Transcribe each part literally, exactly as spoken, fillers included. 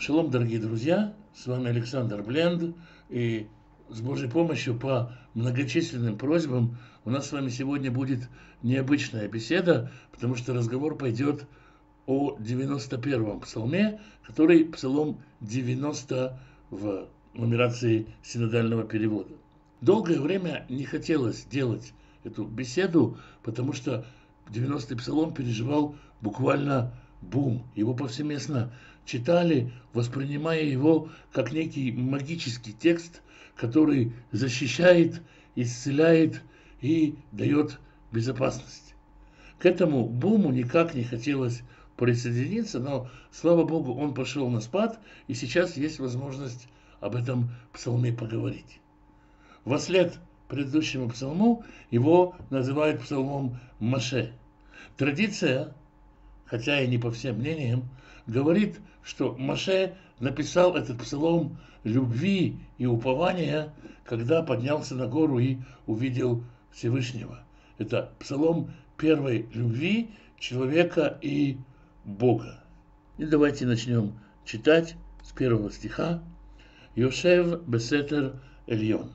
Шалом, дорогие друзья, с вами Александр Бленд, и с Божьей помощью по многочисленным просьбам у нас с вами сегодня будет необычная беседа, потому что разговор пойдет о девяносто первом псалме, который псалом девяносто в нумерации синодального перевода. Долгое время не хотелось делать эту беседу, потому что девяностый псалом переживал буквально бум. Его повсеместно читали, воспринимая его как некий магический текст, который защищает, исцеляет и дает безопасность. К этому буму никак не хотелось присоединиться, но, слава Богу, он пошел на спад, и сейчас есть возможность об этом псалме поговорить. Вослед предыдущему псалму его называют псалмом Моше. Традиция, хотя и не по всем мнениям, говорит, что Моше написал этот псалом любви и упования, когда поднялся на гору и увидел Всевышнего. Это псалом первой любви человека и Бога. И давайте начнем читать с первого стиха. Йошев бесетер эльон.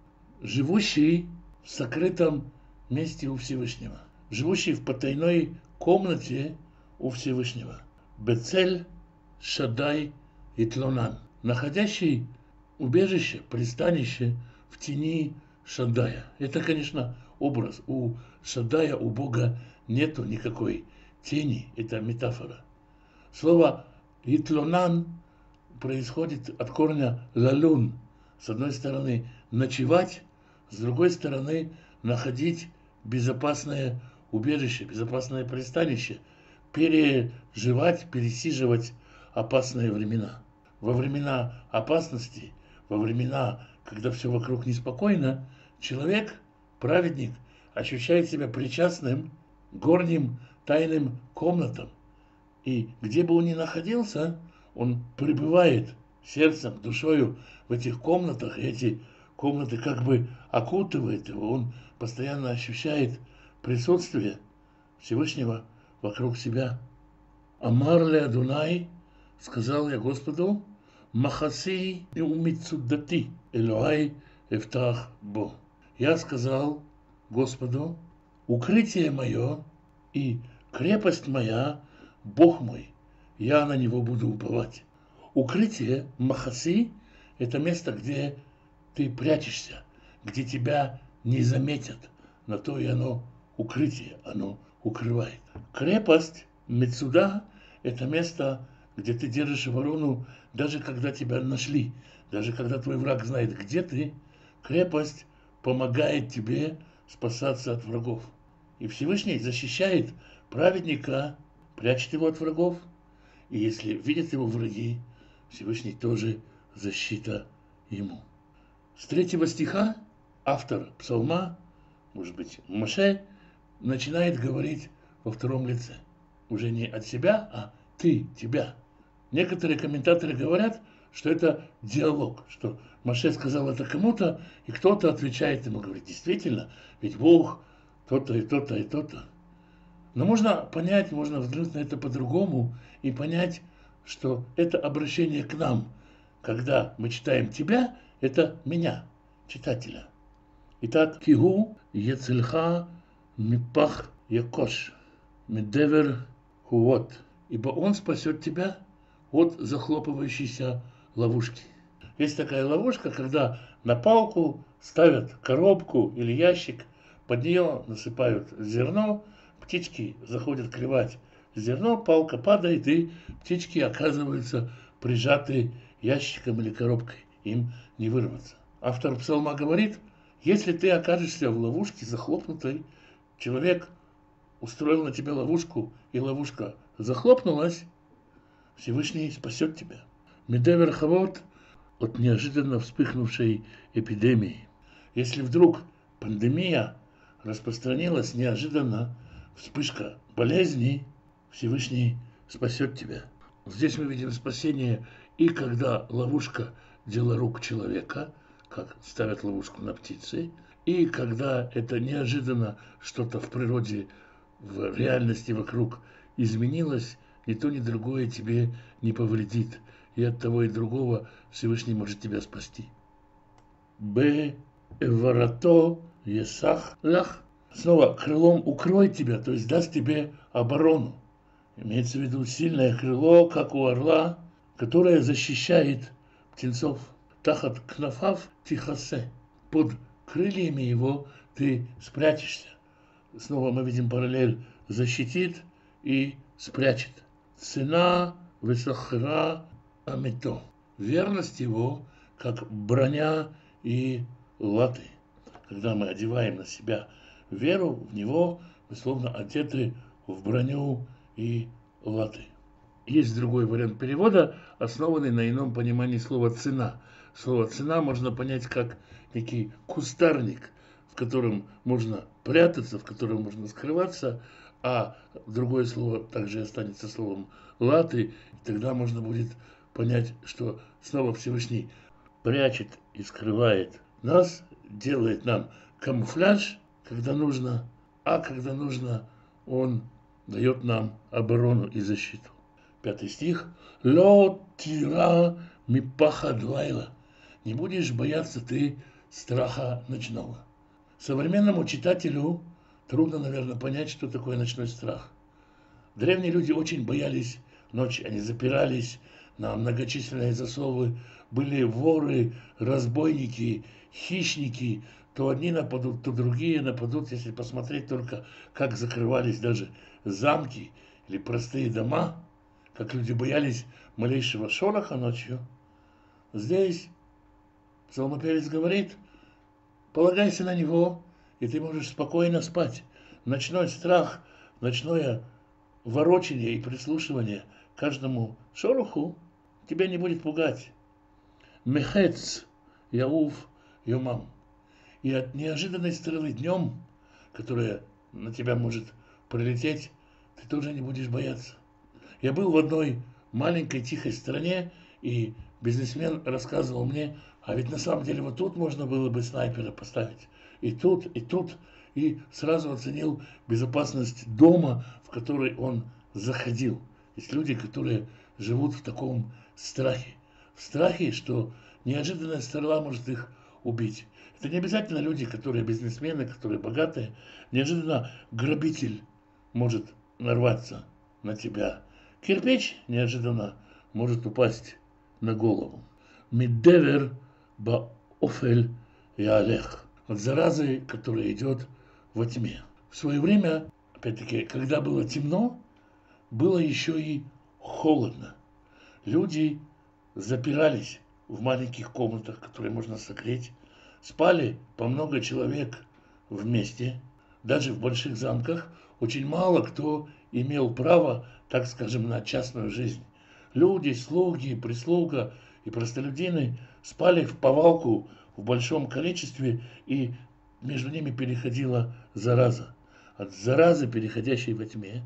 Живущий в сокрытом месте у Всевышнего. Живущий в потайной комнате у Всевышнего. Бецель Шадай Итлонан. Находящий убежище, пристанище в тени Шадая. Это, конечно, образ. У Шадая, у Бога нету никакой тени. Это метафора. Слово Итлонан происходит от корня лалун. С одной стороны ночевать, с другой стороны находить безопасное убежище, безопасное пристанище, переживать, пересиживать опасные времена. Во времена опасности, во времена, когда все вокруг неспокойно, человек, праведник, ощущает себя причастным к горним тайным комнатам. И где бы он ни находился, он пребывает сердцем, душою в этих комнатах, и эти комнаты как бы окутывают его, он постоянно ощущает присутствие Всевышнего вокруг себя. Амар ле Адунай, сказал я Господу, Махаси и умицуддати, Элюай эфтах бо. Я сказал Господу, укрытие мое и крепость моя, Бог мой, я на него буду уповать. Укрытие, Махаси, это место, где ты прячешься, где тебя не заметят. На то и оно укрытие, оно укрывает. Крепость, Мецуда, это место, где ты держишь оборону, даже когда тебя нашли, даже когда твой враг знает, где ты. Крепость помогает тебе спасаться от врагов. И Всевышний защищает праведника, прячет его от врагов. И если видят его враги, Всевышний тоже защита ему. С третьего стиха автор псалма, может быть, Моше, начинает говорить во втором лице. Уже не от себя, а ты, тебя. Некоторые комментаторы говорят, что это диалог, что Моше сказал это кому-то, и кто-то отвечает ему, говорит, действительно, ведь Бог то-то и то-то и то-то. Но можно понять, можно взглянуть на это по-другому и понять, что это обращение к нам. Когда мы читаем тебя, это меня, читателя. Итак, кигу ецельха мипах якош медевер хуот. Ибо он спасет тебя от захлопывающейся ловушки. Есть такая ловушка, когда на палку ставят коробку или ящик, под нее насыпают зерно, птички заходят клевать зерно, палка падает, и птички оказываются прижаты ящиком или коробкой. Им не вырваться. Автор псалма говорит, если ты окажешься в ловушке захлопнутой, человек устроил на тебя ловушку, и ловушка захлопнулась, Всевышний спасет тебя. Медевер хавот от неожиданно вспыхнувшей эпидемии. Если вдруг пандемия распространилась неожиданно, вспышка болезни, Всевышний спасет тебя. Здесь мы видим спасение и когда ловушка – дело рук человека, как ставят ловушку на птицы, и когда это неожиданно что-то в природе, в реальности вокруг изменилось, ни то, ни другое тебе не повредит. и от того и другого Всевышний может тебя спасти. Б. Эварато есах лах. Снова крылом укроет тебя, то есть даст тебе оборону. Имеется в виду сильное крыло, как у орла, которое защищает птенцов. Тахат кнафав тихасе. Под крыльями его ты спрячешься. Снова мы видим параллель: защитит и спрячет. Цена высохра амито. Верность его, как броня и латы. Когда мы одеваем на себя веру, в него мы словно одеты в броню и латы. Есть другой вариант перевода, основанный на ином понимании слова «цена». Слово «цена» можно понять как некий кустарник, в котором можно прятаться, в котором можно скрываться, а другое слово также останется словом «латы». Тогда можно будет понять, что снова Всевышний прячет и скрывает нас, делает нам камуфляж, когда нужно, а когда нужно, он дает нам оборону и защиту. Пятый стих. Ло тира мипахад лайла. Не будешь бояться ты страха ночного. Современному читателю трудно, наверное, понять, что такое ночной страх. Древние люди очень боялись ночи. Они запирались на многочисленные засовы. Были воры, разбойники, хищники. То одни нападут, то другие нападут. Если посмотреть только, как закрывались даже замки или простые дома, как люди боялись малейшего шороха ночью. Здесь псалмопевец говорит: полагайся на него, и ты можешь спокойно спать. Ночной страх, ночное ворочение и прислушивание к каждому шороху тебя не будет пугать. Мехец яуф йомам. И от неожиданной стрелы днем, которая на тебя может прилететь, ты тоже не будешь бояться. Я был в одной маленькой тихой стране, и бизнесмен рассказывал мне, а ведь на самом деле вот тут можно было бы снайпера поставить. И тут, и тут. И сразу оценил безопасность дома, в который он заходил. Есть люди, которые живут в таком страхе. В страхе, что неожиданная стрела может их убить. Это не обязательно люди, которые бизнесмены, которые богатые. Неожиданно грабитель может нарваться на тебя. Кирпич неожиданно может упасть на голову. Мидевер баофель ялех. От заразы, которая идет во тьме. В свое время, опять-таки, когда было темно, было еще и холодно. Люди запирались в маленьких комнатах, которые можно согреть. Спали по много человек вместе. Даже в больших замках очень мало кто имел право, так скажем, на частную жизнь. Люди, слуги, прислуга и простолюдины спали в повалку в большом количестве, и между ними переходила зараза. От заразы, переходящей во тьме,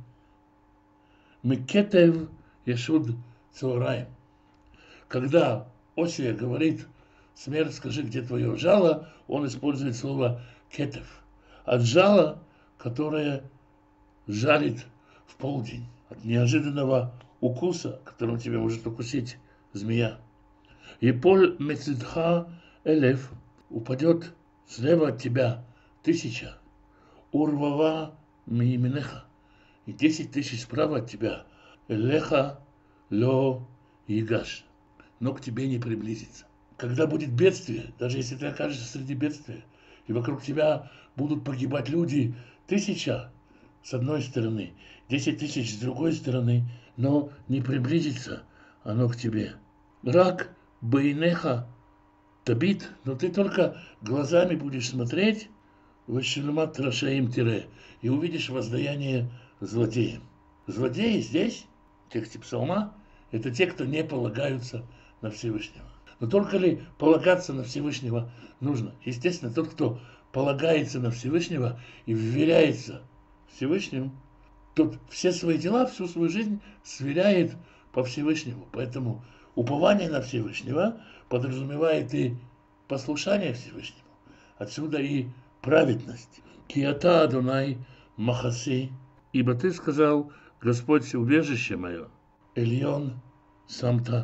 Мекетев Яшуд Цаораим. Когда Осия говорит: смерть, скажи, где твое жало, он использует слово кетев. От жала, которое жалит в полдень. От неожиданного укуса, которым тебя может укусить змея. И поль мецидха элев, упадет слева от тебя тысяча. Урвава миименеха, и десять тысяч справа от тебя. Элеха ло ягаш, но к тебе не приблизится. Когда будет бедствие, даже если ты окажешься среди бедствия, и вокруг тебя будут погибать люди, тысяча с одной стороны, десять тысяч с другой стороны, но не приблизится оно к тебе. Рак бейнеха табит, но ты только глазами будешь смотреть в шельмат рашаим тире и увидишь воздаяние злодеям. Злодеи здесь, в тексте псалма, это те, кто не полагаются на Всевышнего. Но только ли полагаться на Всевышнего нужно? Естественно, тот, кто полагается на Всевышнего и вверяется Всевышнему, тот все свои дела, всю свою жизнь сверяет по Всевышнему. Поэтому упование на Всевышнего подразумевает и послушание Всевышнему. Отсюда и праведность. Киата Адонай Махаси. Ибо ты сказал: Господь, убежище мое. Эльон Самта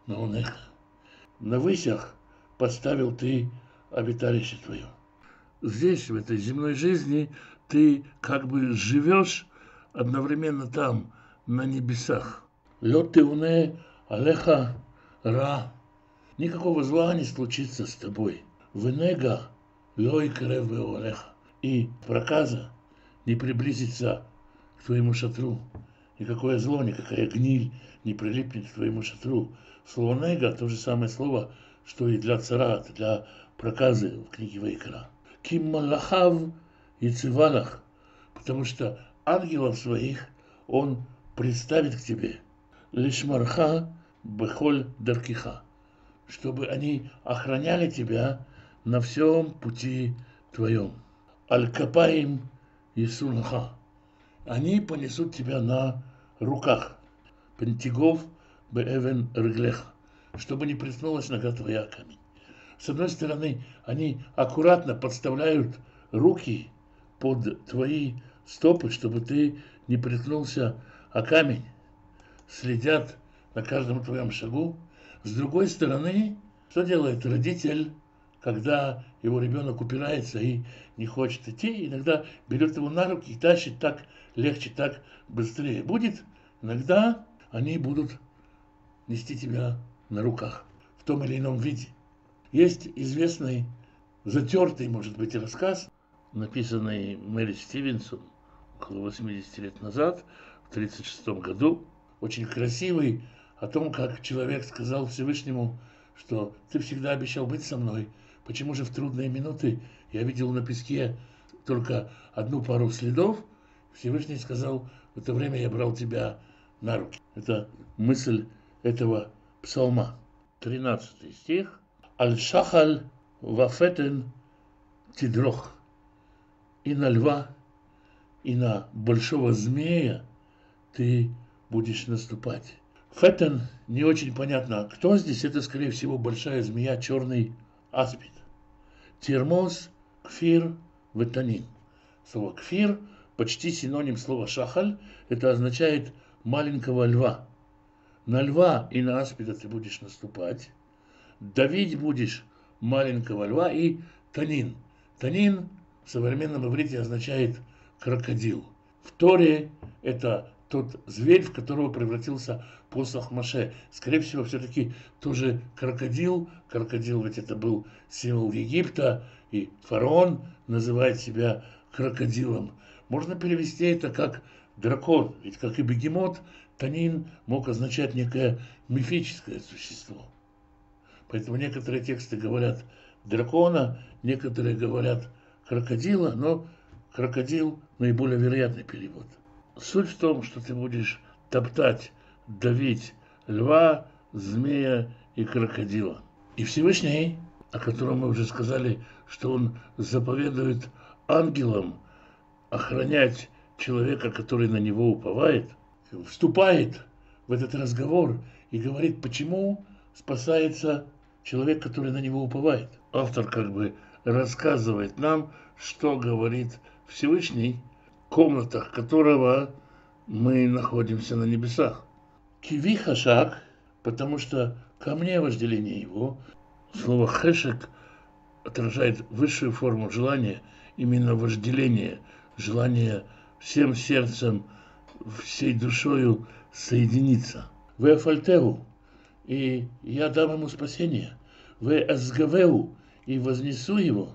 маунеха. На высях поставил ты обиталище твое. Здесь, в этой земной жизни, ты как бы живешь одновременно там, на небесах. Лёд тевне алеха ра. Никакого зла не случится с тобой. Венега лой крев алеха. И проказа не приблизится к твоему шатру. Никакое зло, никакая гниль не прилипнет к твоему шатру. Слово нега то же самое слово, что и для царат, для проказы в книге Вайкра. Ким малахав яцивалах, потому что ангелов своих он представит к тебе. Лишмарха бехоль даркиха, чтобы они охраняли тебя на всем пути твоем. Аль-капаим ясунаха, они понесут тебя на руках. Пентигов беэвен рыглеха, чтобы не приснулась нога твоя о камень. С одной стороны, они аккуратно подставляют руки под твои стопы, чтобы ты не приткнулся о камень. Следят на каждом твоем шагу. С другой стороны, что делает родитель, когда его ребенок упирается и не хочет идти? Иногда берет его на руки и тащит, так легче, так быстрее будет. Иногда они будут нести тебя на руках в том или ином виде. Есть известный, затертый, может быть, рассказ, написанный Мэри Стивенсон около восьмидесяти лет назад, в тридцать шестом году, очень красивый, о том, как человек сказал Всевышнему, что ты всегда обещал быть со мной, почему же в трудные минуты я видел на песке только одну пару следов. Всевышний сказал, в это время я брал тебя на руки. Это мысль этого псалма. тринадцатый стих. Аль-шахаль вафетен тидрох. И на льва, и на большого змея ты будешь наступать. Фетен не очень понятно, кто здесь. Это, скорее всего, большая змея, черный аспид. Термоз, кфир, ветанин. Слово кфир почти синоним слова шахаль. Это означает маленького льва. На льва и на аспида ты будешь наступать. Давить будешь маленького льва и танин. Танин в современном иврите означает крокодил. В Торе это тот зверь, в которого превратился посох Моше. Скорее всего, все-таки тоже крокодил. Крокодил ведь это был символ Египта, и фараон называет себя крокодилом. Можно перевести это как дракон, ведь как и бегемот, танин мог означать некое мифическое существо. Поэтому некоторые тексты говорят дракона, некоторые говорят крокодила, но крокодил наиболее вероятный перевод. Суть в том, что ты будешь топтать, давить льва, змея и крокодила. И Всевышний, о котором мы уже сказали, что он заповедует ангелам охранять человека, который на него уповает, вступает в этот разговор и говорит, почему спасается человек, который на него уповает. Автор как бы рассказывает нам, что говорит Всевышний, в комнатах которого мы находимся на небесах. Киви хашак, потому что ко мне вожделение его. Слово хешек отражает высшую форму желания, именно вожделение, желание всем сердцем, всей душою соединиться. Ве фальтеу, и я дам ему спасение. Ве азгавеу, и вознесу его.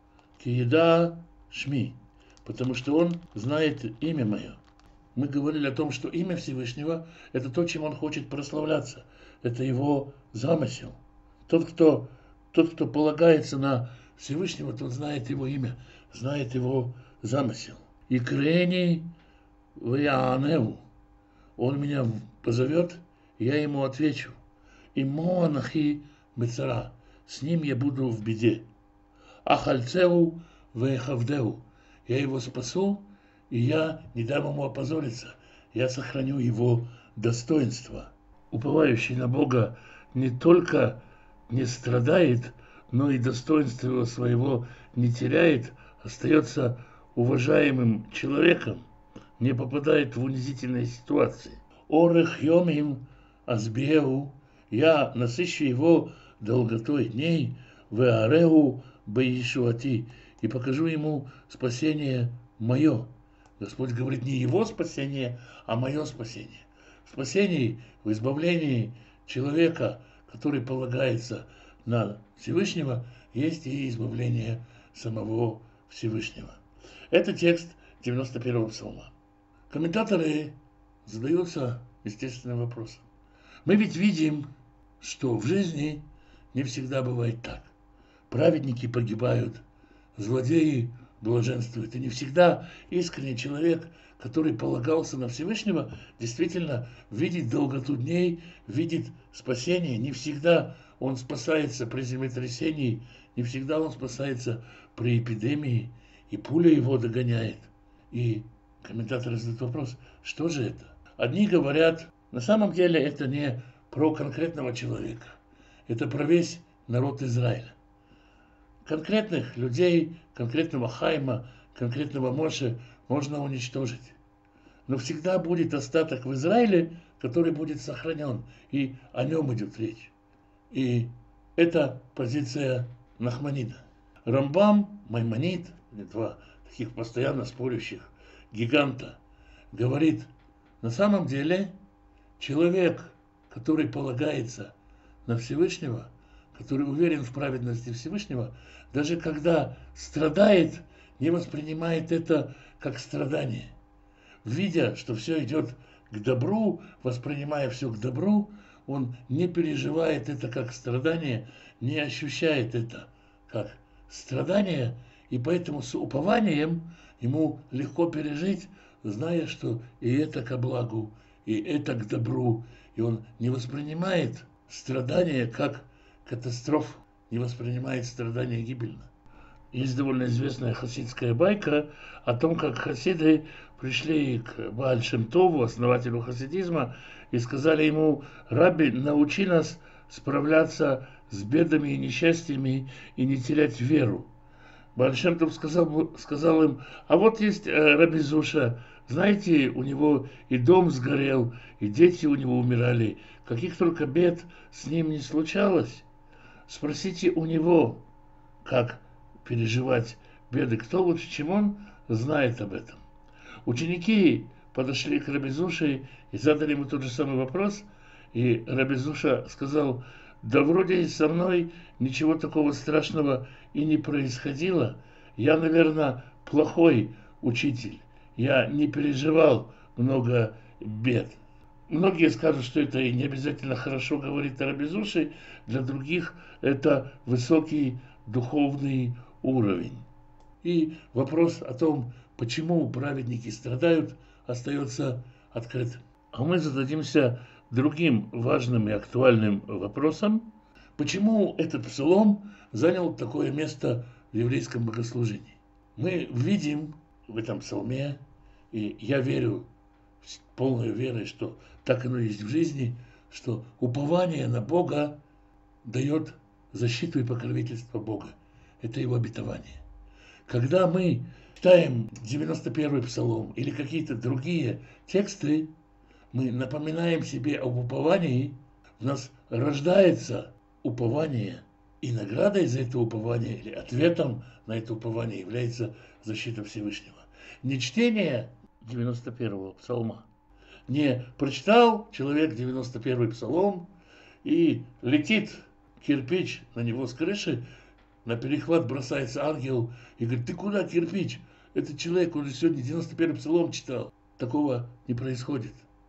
Киеда шми, потому что он знает имя мое. Мы говорили о том, что имя Всевышнего – это то, чем он хочет прославляться. Это его замысел. Тот, кто, тот, кто полагается на Всевышнего, тот знает его имя, знает его замысел. И крени вяанеу. Он меня позовет, я ему отвечу. И моанахи бецара. С ним я буду в беде. Ахальцеу вехавдеу. Я его спасу, и я не дам ему опозориться. Я сохраню его достоинство. Уповающий на Бога не только не страдает, но и достоинство его своего не теряет, остается уважаемым человеком, не попадает в унизительные ситуации. Орех йомим азбеу я насыщу его долготой дней, веареу баишуати, и покажу ему спасение мое. Господь говорит не его спасение, а мое спасение. В спасении, в избавлении человека, который полагается на Всевышнего, есть и избавление самого Всевышнего. Это текст девяносто первого псалма. Комментаторы задаются естественным вопросом. Мы ведь видим, что в жизни не всегда бывает так. Праведники погибают, злодеи блаженствуют. И не всегда искренний человек, который полагался на Всевышнего, действительно видит долготу дней, видит спасение. Не всегда он спасается при землетрясении, не всегда он спасается при эпидемии, и пуля его догоняет. И комментаторы задают вопрос, что же это? Одни говорят, на самом деле это не про конкретного человека, это про весь народ Израиля. Конкретных людей, конкретного Хайма, конкретного Моше можно уничтожить. Но всегда будет остаток в Израиле, который будет сохранен, и о нем идет речь. И это позиция Нахманида. Рамбам, Маймонид, два таких постоянно спорящих гиганта, говорит, на самом деле человек, который полагается на Всевышнего, который уверен в праведности Всевышнего, даже когда страдает, не воспринимает это как страдание. Видя, что все идет к добру, воспринимая все к добру, он не переживает это как страдание, не ощущает это как страдание, и поэтому с упованием ему легко пережить, зная, что и это ко благу, и это к добру, и он не воспринимает страдания как катастрофу, не воспринимает страдания гибельно. Есть довольно известная хасидская байка о том, как хасиды пришли к Бааль Шем Тову, основателю хасидизма, и сказали ему: «Рабби, научи нас справляться с бедами и несчастьями и не терять веру». Бааль Шем Тов сказал, сказал им: «А вот есть Раби Зуша, знаете, у него и дом сгорел, и дети у него умирали, каких только бед с ним не случалось. Спросите у него, как переживать беды, кто лучше, чем он, знает об этом». Ученики подошли к Раби Зуше и задали ему тот же самый вопрос, и Раби Зуша сказал: «Да вроде со мной ничего такого страшного и не происходило. Я, наверное, плохой учитель. Я не переживал много бед». Многие скажут, что это и не обязательно хорошо говорит о Раби Зуше, для других это высокий духовный уровень. И вопрос о том, почему праведники страдают, остается открытым. А мы зададимся другим важным и актуальным вопросом: почему этот псалом занял такое место в еврейском богослужении? Мы видим в этом псалме, и я верю с полной верой, что так оно есть в жизни, что упование на Бога дает защиту и покровительство Бога. Это его обетование. Когда мы читаем девяносто первый псалом или какие-то другие тексты, мы напоминаем себе об уповании, в нас рождается упование, и наградой за это упование или ответом на это упование является защита Всевышнего. Не чтение девяносто первого псалма. Не прочитал человек девяносто первый псалом, и летит кирпич на него с крыши, на перехват бросается ангел и говорит: «Ты куда, кирпич? Этот человек, он же сегодня девяносто первый псалом читал». Такого не происходит.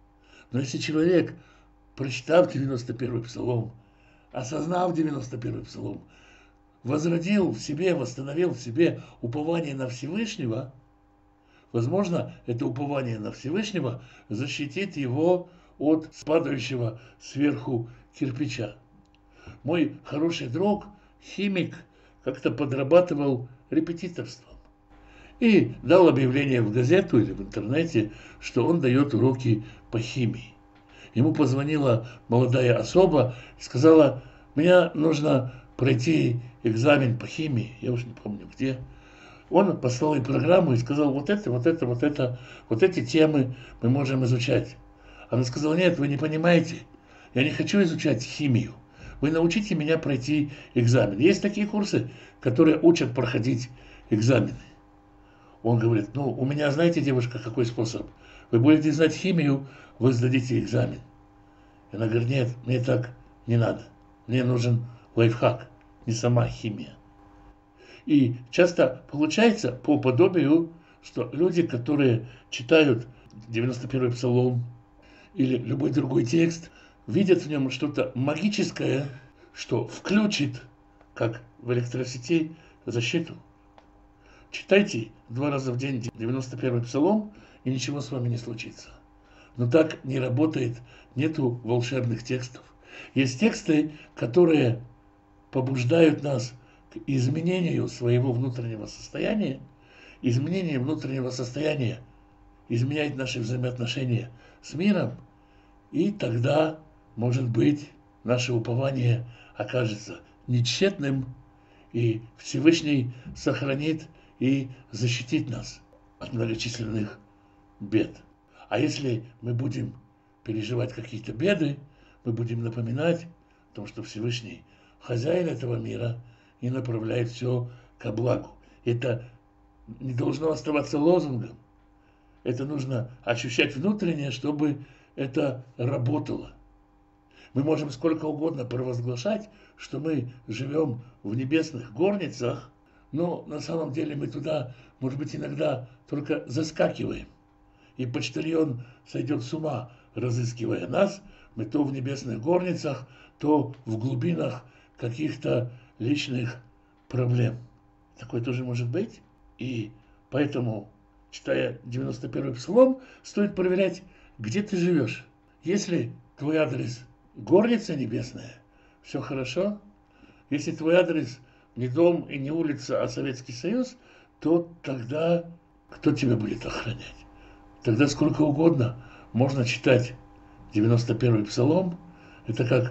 Но если человек, прочитав девяносто первый псалом, осознав девяносто первый псалом, возродил в себе, восстановил в себе упование на Всевышнего, возможно, это упование на Всевышнего защитит его от падающего сверху кирпича. Мой хороший друг, химик, как-то подрабатывал репетиторством и дал объявление в газету или в интернете, что он дает уроки по химии. Ему позвонила молодая особа и сказала: «Мне нужно пройти экзамен по химии», я уж не помню где. Он послал ей программу и сказал: вот это, вот это, вот это, вот эти темы мы можем изучать. Она сказала: «Нет, вы не понимаете, Я не хочу изучать химию. Вы научите меня пройти экзамен. Есть такие курсы, которые учат проходить экзамены. Он говорит, ну, у меня, знаете, девушка, какой способ? Вы будете знать химию, вы сдадите экзамен. И она говорит, нет, мне так не надо. Мне нужен лайфхак, не сама химия. И часто получается по подобию, что люди, которые читают девяносто первый псалом или любой другой текст, видят в нем что-то магическое, что включит, как в электросети, защиту. Читайте два раза в день девяносто первый псалом, и ничего с вами не случится. Но так не работает, нету волшебных текстов. Есть тексты, которые побуждают нас к изменению своего внутреннего состояния. Изменение внутреннего состояния изменяет наши взаимоотношения с миром, и тогда, может быть, наше упование окажется нетщетным, и Всевышний сохранит и защитит нас от многочисленных бед. А если мы будем переживать какие-то беды, мы будем напоминать о том, что Всевышний хозяин этого мира и направляет все ко благу. Это не должно оставаться лозунгом. Это нужно ощущать внутренне, чтобы это работало. Мы можем сколько угодно провозглашать, что мы живем в небесных горницах, но на самом деле мы туда, может быть, иногда только заскакиваем. И почтальон сойдет с ума, разыскивая нас. Мы то в небесных горницах, то в глубинах каких-то личных проблем. Такое тоже может быть. И поэтому, читая девяносто первый псалом, стоит проверять, где ты живешь. Если твой адрес горница небесная, все хорошо. Если твой адрес не дом и не улица, а Советский Союз, то тогда кто тебя будет охранять? Тогда сколько угодно можно читать девяносто первый псалом. Это как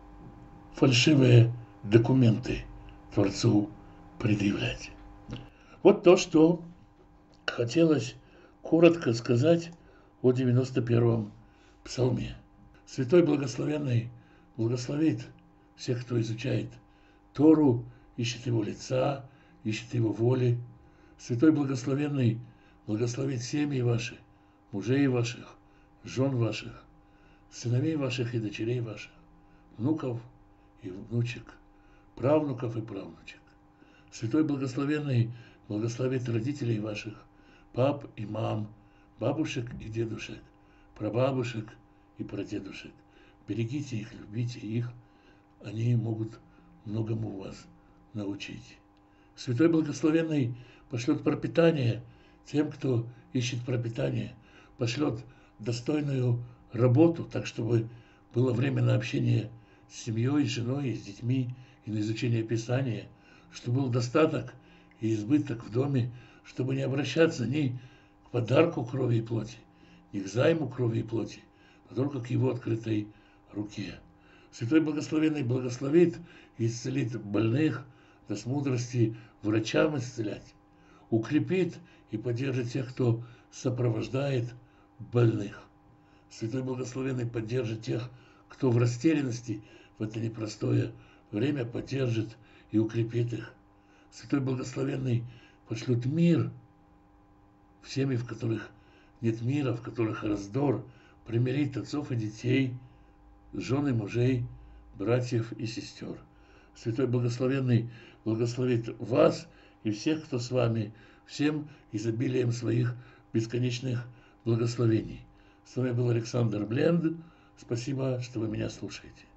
фальшивые документы Творцу предъявлять. Вот то, что хотелось коротко сказать о девяносто первом псалме. Святой Благословенный благословит всех, кто изучает Тору, ищет его лица, ищет его воли. Святой Благословенный благословит семьи ваши, мужей ваших, жен ваших, сыновей ваших и дочерей ваших, внуков и внучек, правнуков и правнучек. Святой Благословенный благословит родителей ваших, пап и мам, бабушек и дедушек, прабабушек и прадедушек. Берегите их, любите их, они могут многому вас научить. Святой Благословенный пошлет пропитание тем, кто ищет пропитание, пошлет достойную работу, так чтобы было время на общение с семьей, с женой, с детьми и на изучение Писания, чтобы был достаток и избыток в доме, чтобы не обращаться ни к подарку крови и плоти, ни к займу крови и плоти, а только к его открытой руке. Святой Благословенный благословит и исцелит больных, даст мудрости врачам исцелять, укрепит и поддержит тех, кто сопровождает больных. Святой Благословенный поддержит тех, кто в растерянности в это непростое время поддержит и укрепит их. Святой Благословенный пошлет мир в семьи, в которых нет мира, в которых раздор, примирит отцов и детей, жен и мужей, братьев и сестер. Святой Благословенный благословит вас и всех, кто с вами, всем изобилием своих бесконечных благословений. С вами был Александр Бленд. Спасибо, что вы меня слушаете.